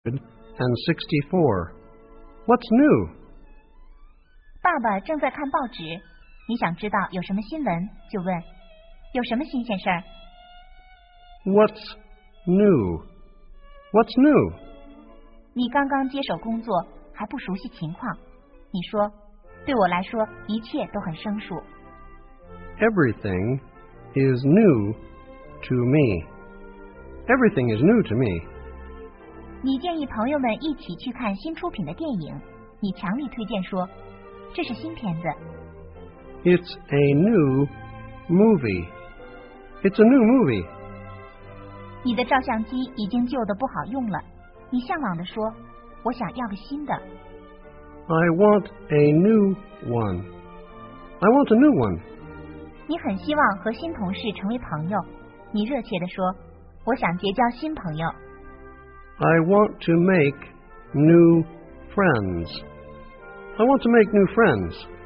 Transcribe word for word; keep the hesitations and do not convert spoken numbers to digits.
sixty-four. What's new? 爸爸正在看报纸，你想知道有什么新闻，就问有什么新鲜事儿。 What's new? What's new? 你刚刚接手工作，还不熟悉情况。你说，对我来说，一切都很生疏。 Everything is new to me. Everything is new to me. 你建议朋友们一起去看新出品的电影，你强力推荐说，这是新片子。 It's a new movie. It's a new movie. 你的照相机已经旧的不好用了，你向往地说，我想要个新的。 I want a new one. I want a new one. 你很希望和新同事成为朋友，你热切地说，我想结交新朋友。 I want to make new friends. I want to make new friends.